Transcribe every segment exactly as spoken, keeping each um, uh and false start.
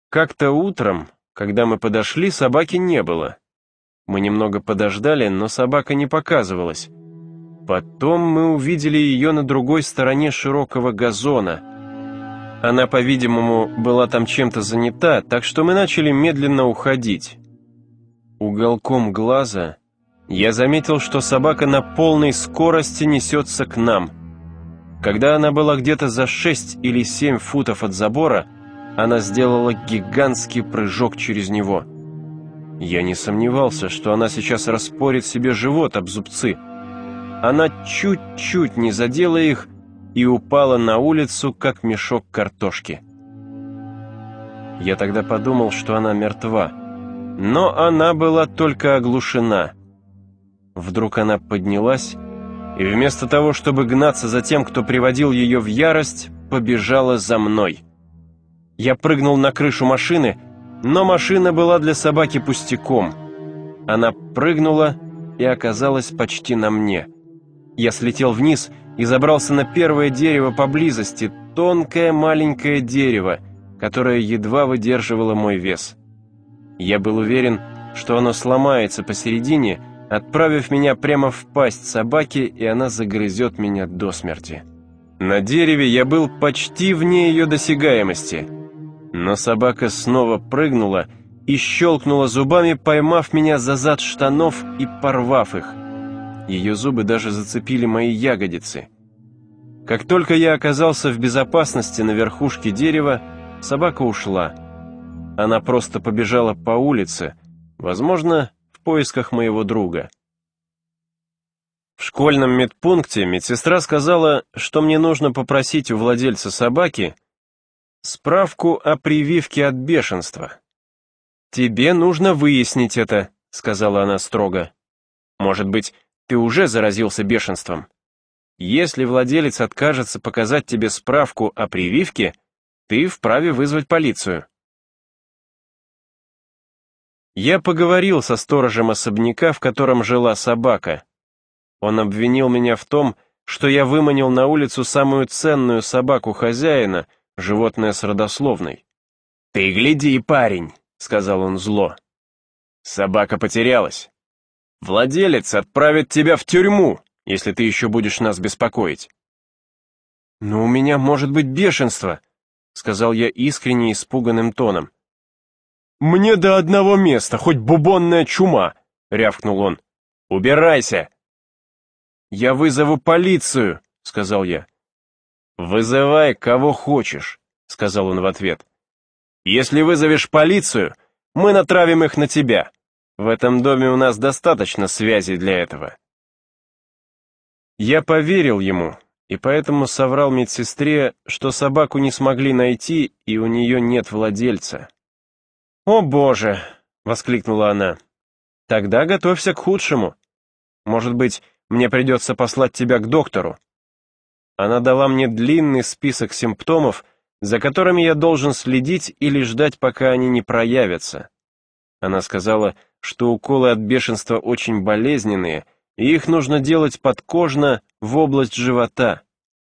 Как-то утром, когда мы подошли, собаки не было. Мы немного подождали, но собака не показывалась. Потом мы увидели ее на другой стороне широкого газона. Она, по-видимому, была там чем-то занята, так что мы начали медленно уходить. Уголком глаза я заметил, что собака на полной скорости несется к нам. Когда она была где-то за шесть или семь футов от забора, она сделала гигантский прыжок через него. Я не сомневался, что она сейчас распорит себе живот об зубцы. Она чуть-чуть не задела их и упала на улицу, как мешок картошки. Я тогда подумал, что она мертва, но она была только оглушена. Вдруг она поднялась и вместо того, чтобы гнаться за тем, кто приводил ее в ярость, побежала за мной. Я прыгнул на крышу машины, но машина была для собаки пустяком. Она прыгнула и оказалась почти на мне. Я слетел вниз и забрался на первое дерево поблизости, тонкое маленькое дерево, которое едва выдерживало мой вес. Я был уверен, что оно сломается посередине, отправив меня прямо в пасть собаки, и она загрызет меня до смерти. На дереве я был почти вне ее досягаемости, но собака снова прыгнула и щелкнула зубами, поймав меня за зад штанов и порвав их. Ее зубы даже зацепили мои ягодицы. Как только я оказался в безопасности на верхушке дерева, собака ушла. Она просто побежала по улице, возможно, в поисках моего друга. В школьном медпункте медсестра сказала, что мне нужно попросить у владельца собаки справку о прививке от бешенства. «Тебе нужно выяснить это», — сказала она строго. «Может быть, ты уже заразился бешенством? Если владелец откажется показать тебе справку о прививке, ты вправе вызвать полицию». Я поговорил со сторожем особняка, в котором жила собака. Он обвинил меня в том, что я выманил на улицу самую ценную собаку хозяина, животное с родословной. «Ты гляди, парень», — сказал он зло. «Собака потерялась. Владелец отправит тебя в тюрьму, если ты еще будешь нас беспокоить». «Но у меня может быть бешенство», — сказал я искренне испуганным тоном. «Мне до одного места, хоть бубонная чума», — рявкнул он. «Убирайся!» «Я вызову полицию», — сказал я. «Вызывай кого хочешь», — сказал он в ответ. «Если вызовешь полицию, мы натравим их на тебя. В этом доме у нас достаточно связей для этого». Я поверил ему, и поэтому соврал медсестре, что собаку не смогли найти, и у нее нет владельца. «О, Боже!» — воскликнула она. «Тогда готовься к худшему. Может быть, мне придется послать тебя к доктору». Она дала мне длинный список симптомов, за которыми я должен следить или ждать, пока они не проявятся. Она сказала, что уколы от бешенства очень болезненные, и их нужно делать подкожно в область живота.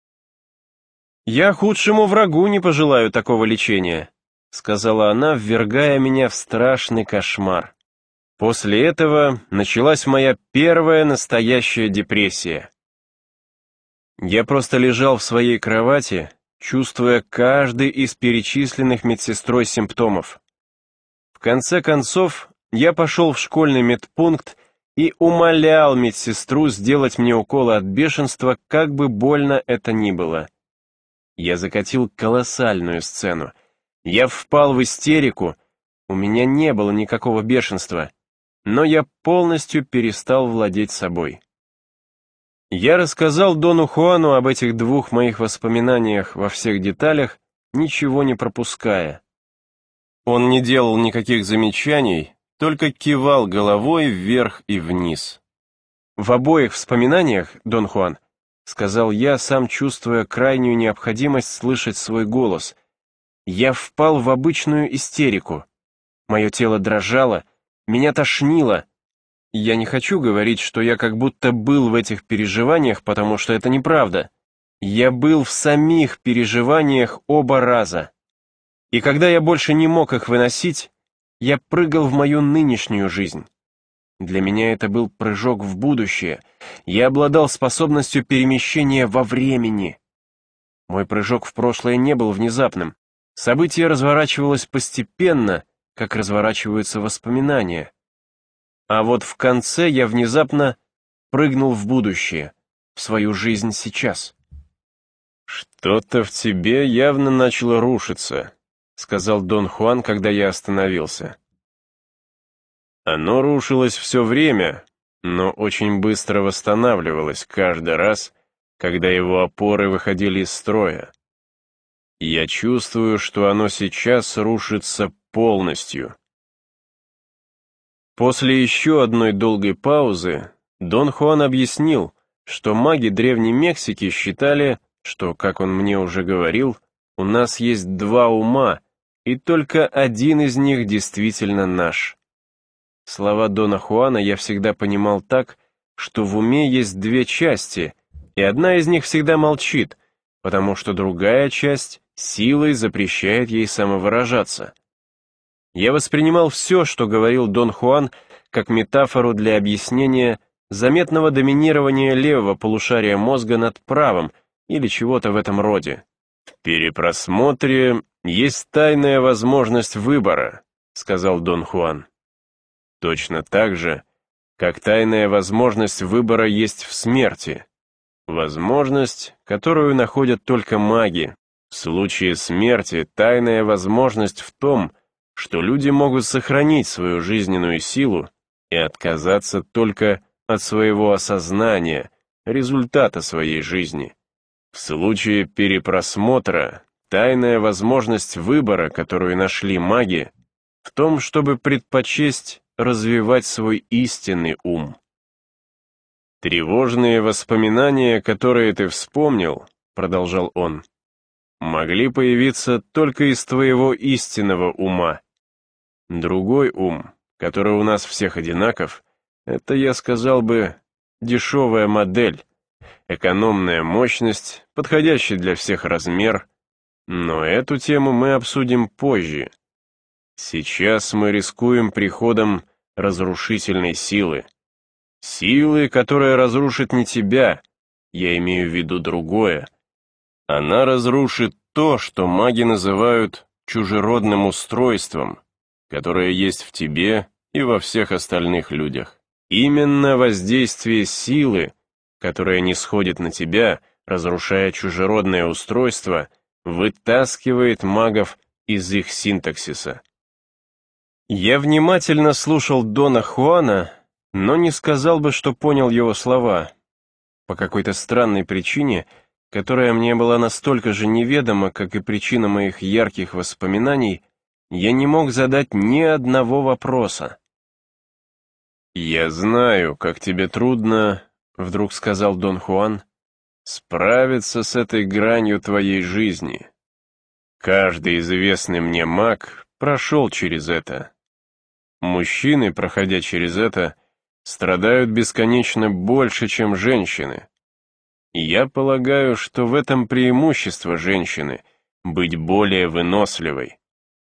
«Я худшему врагу не пожелаю такого лечения», — сказала она, ввергая меня в страшный кошмар. После этого началась моя первая настоящая депрессия. Я просто лежал в своей кровати, чувствуя каждый из перечисленных медсестрой симптомов. В конце концов, я пошел в школьный медпункт и умолял медсестру сделать мне уколы от бешенства, как бы больно это ни было. Я закатил колоссальную сцену. Я впал в истерику, у меня не было никакого бешенства, но я полностью перестал владеть собой. Я рассказал Дону Хуану об этих двух моих воспоминаниях во всех деталях, ничего не пропуская. Он не делал никаких замечаний, только кивал головой вверх и вниз. «В обоих воспоминаниях, Дон Хуан», — сказал я, сам чувствуя крайнюю необходимость слышать свой голос, я впал в обычную истерику. Мое тело дрожало, меня тошнило. Я не хочу говорить, что я как будто был в этих переживаниях, потому что это неправда. Я был в самих переживаниях оба раза. И когда я больше не мог их выносить, я прыгал в мою нынешнюю жизнь. Для меня это был прыжок в будущее. Я обладал способностью перемещения во времени. Мой прыжок в прошлое не был внезапным. Событие разворачивалось постепенно, как разворачиваются воспоминания. А вот в конце я внезапно прыгнул в будущее, в свою жизнь сейчас. «Что-то в тебе явно начало рушиться», — сказал Дон Хуан, когда я остановился. Оно рушилось все время, но очень быстро восстанавливалось каждый раз, когда его опоры выходили из строя. Я чувствую, что оно сейчас рушится полностью. После еще одной долгой паузы Дон Хуан объяснил, что маги Древней Мексики считали, что, как он мне уже говорил, у нас есть два ума, и только один из них действительно наш. Слова Дона Хуана я всегда понимал так, что в уме есть две части, и одна из них всегда молчит, потому что другая часть силой запрещает ей самовыражаться. Я воспринимал все, что говорил Дон Хуан, как метафору для объяснения заметного доминирования левого полушария мозга над правым или чего-то в этом роде. «В перепросмотре есть тайная возможность выбора», — сказал Дон Хуан. «Точно так же, как тайная возможность выбора есть в смерти. Возможность, которую находят только маги. В случае смерти тайная возможность в том, что люди могут сохранить свою жизненную силу и отказаться только от своего осознания, результата своей жизни. В случае перепросмотра тайная возможность выбора, которую нашли маги, в том, чтобы предпочесть развивать свой истинный ум. «Тревожные воспоминания, которые ты вспомнил, — продолжал он, — могли появиться только из твоего истинного ума. Другой ум, который у нас всех одинаков, это, я сказал бы, дешевая модель, экономная мощность, подходящий для всех размер, но эту тему мы обсудим позже. Сейчас мы рискуем приходом разрушительной силы. Силы, которая разрушит не тебя, я имею в виду другое. Она разрушит то, что маги называют чужеродным устройством, которое есть в тебе и во всех остальных людях. Именно воздействие силы, которая не сходит на тебя, разрушая чужеродное устройство, вытаскивает магов из их синтаксиса. Я внимательно слушал Дона Хуана, но не сказал бы, что понял его слова. По какой-то странной причине, которая мне была настолько же неведома, как и причина моих ярких воспоминаний, я не мог задать ни одного вопроса. «Я знаю, как тебе трудно, — вдруг сказал Дон Хуан, — справиться с этой гранью твоей жизни. Каждый известный мне маг прошел через это. Мужчины, проходя через это, страдают бесконечно больше, чем женщины. Я полагаю, что в этом преимущество женщины — быть более выносливой.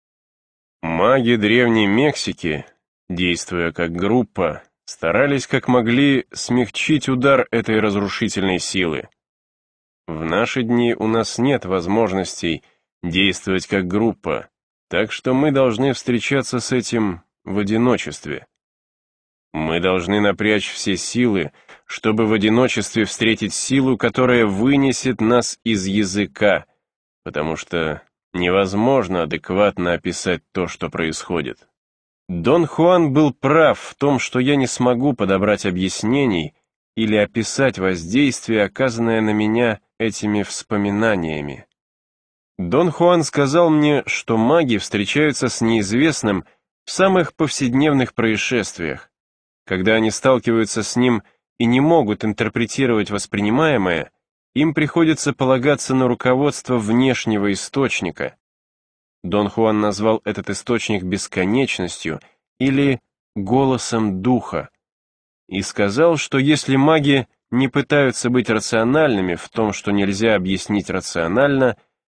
Маги Древней Мексики, действуя как группа, старались как могли смягчить удар этой разрушительной силы. В наши дни у нас нет возможностей действовать как группа, так что мы должны встречаться с этим в одиночестве. Мы должны напрячь все силы, чтобы в одиночестве встретить силу, которая вынесет нас из языка, потому что невозможно адекватно описать то, что происходит. Дон Хуан был прав в том, что я не смогу подобрать объяснений или описать воздействие, оказанное на меня этими вспоминаниями. Дон Хуан сказал мне, что маги встречаются с неизвестным в самых повседневных происшествиях, когда они сталкиваются с ним и не могут интерпретировать воспринимаемое, им приходится полагаться на руководство внешнего источника. Дон Хуан назвал этот источник бесконечностью или голосом духа и сказал, что если маги не пытаются быть рациональными в том, что нельзя объяснить рационально,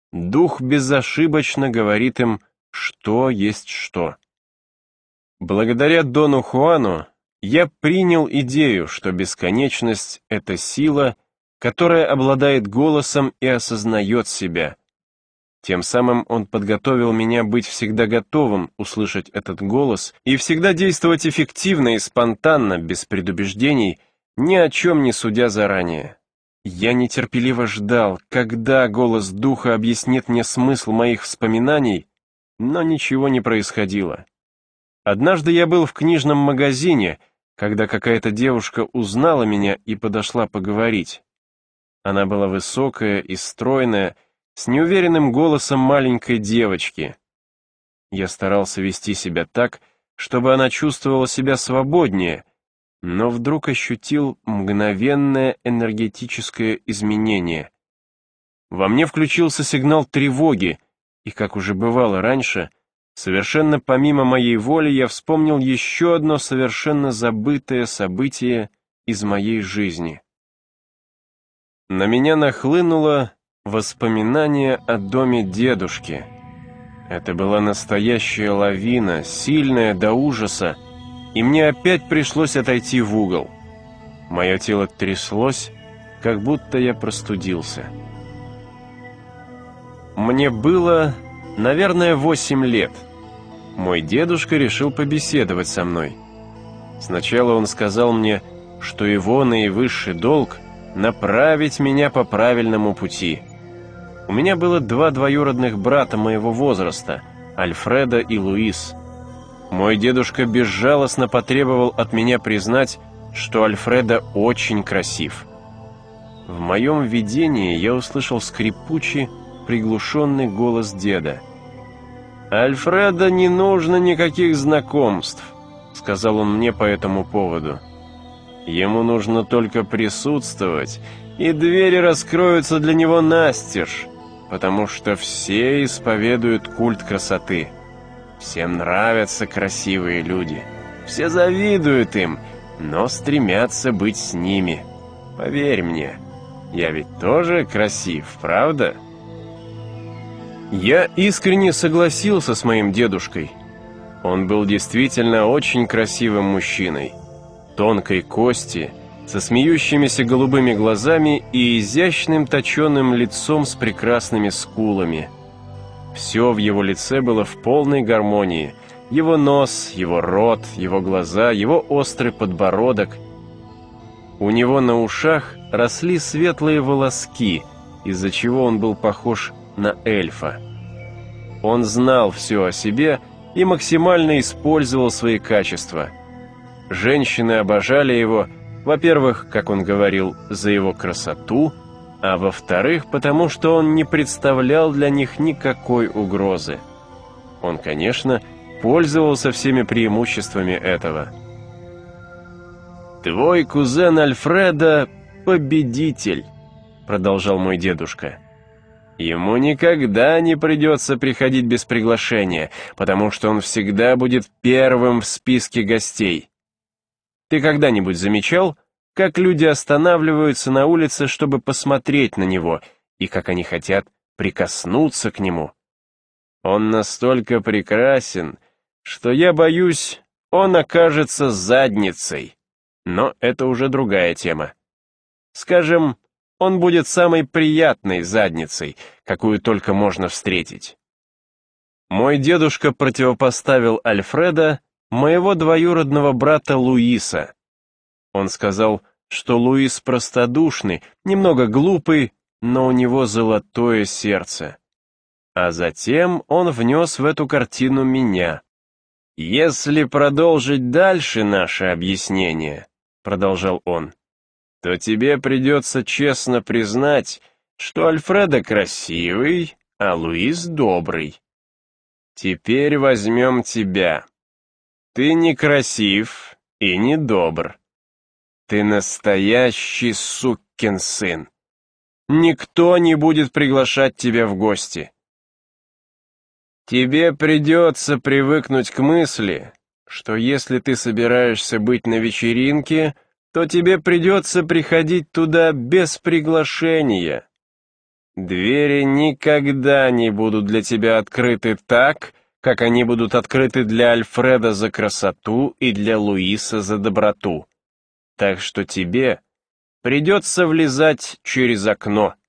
Дух безошибочно говорит им, что есть что. Благодаря Дону Хуану я принял идею, что бесконечность — это сила, которая обладает голосом и осознает себя. Тем самым он подготовил меня быть всегда готовым услышать этот голос и всегда действовать эффективно и спонтанно, без предубеждений, ни о чем не судя заранее. Я нетерпеливо ждал, когда голос духа объяснит мне смысл моих вспоминаний, но ничего не происходило. Однажды я был в книжном магазине, когда какая-то девушка узнала меня и подошла поговорить. Она была высокая и стройная, с неуверенным голосом маленькой девочки. Я старался вести себя так, чтобы она чувствовала себя свободнее, но вдруг ощутил мгновенное энергетическое изменение. Во мне включился сигнал тревоги, и, как уже бывало раньше, совершенно помимо моей воли я вспомнил еще одно совершенно забытое событие из моей жизни. На меня нахлынуло воспоминание о доме дедушки. Это была настоящая лавина, сильная до ужаса, и мне опять пришлось отойти в угол. Мое тело тряслось, как будто я простудился. Мне было, наверное, восемь лет. Мой дедушка решил побеседовать со мной. Сначала он сказал мне, что его наивысший долг — направить меня по правильному пути. У меня было два двоюродных брата моего возраста, Альфредо и Луис. Мой дедушка безжалостно потребовал от меня признать, что Альфредо очень красив. В моем видении я услышал скрипучий, приглушенный голос деда. «Альфредо не нужно никаких знакомств», — сказал он мне по этому поводу. «Ему нужно только присутствовать, и двери раскроются для него настежь, потому что все исповедуют культ красоты. Всем нравятся красивые люди, все завидуют им, но стремятся быть с ними. Поверь мне, я ведь тоже красив, правда?» Я искренне согласился с моим дедушкой. Он был действительно очень красивым мужчиной, тонкой кости, со смеющимися голубыми глазами и изящным точеным лицом с прекрасными скулами. Все в его лице было в полной гармонии. Его нос, его рот, его глаза, его острый подбородок. У него на ушах росли светлые волоски, из-за чего он был похож на эльфа. Он знал все о себе и максимально использовал свои качества. Женщины обожали его, во-первых, как он говорил, за его красоту, а во-вторых, потому что он не представлял для них никакой угрозы. Он, конечно, пользовался всеми преимуществами этого. «Твой кузен Альфредо — победитель», — продолжал мой дедушка. «Ему никогда не придется приходить без приглашения, потому что он всегда будет первым в списке гостей. Ты когда-нибудь замечал, как люди останавливаются на улице, чтобы посмотреть на него, и как они хотят прикоснуться к нему? Он настолько прекрасен, что я боюсь, он окажется задницей. Но это уже другая тема. Скажем, он будет самой приятной задницей, какую только можно встретить». Мой дедушка противопоставил Альфредо моего двоюродного брата Луиса. Он сказал, что Луис простодушный, немного глупый, но у него золотое сердце. А затем он внес в эту картину меня. «Если продолжить дальше наше объяснение», — продолжал он, то тебе придется честно признать, что Альфредо красивый, а Луис добрый. Теперь возьмем тебя. Ты не красив и не добр. Ты настоящий сукин сын. Никто не будет приглашать тебя в гости. Тебе придется привыкнуть к мысли, что если ты собираешься быть на вечеринке, то тебе придется приходить туда без приглашения. Двери никогда не будут для тебя открыты так, как они будут открыты для Альфреда за красоту и для Луиса за доброту. Так что тебе придется влезать через окно.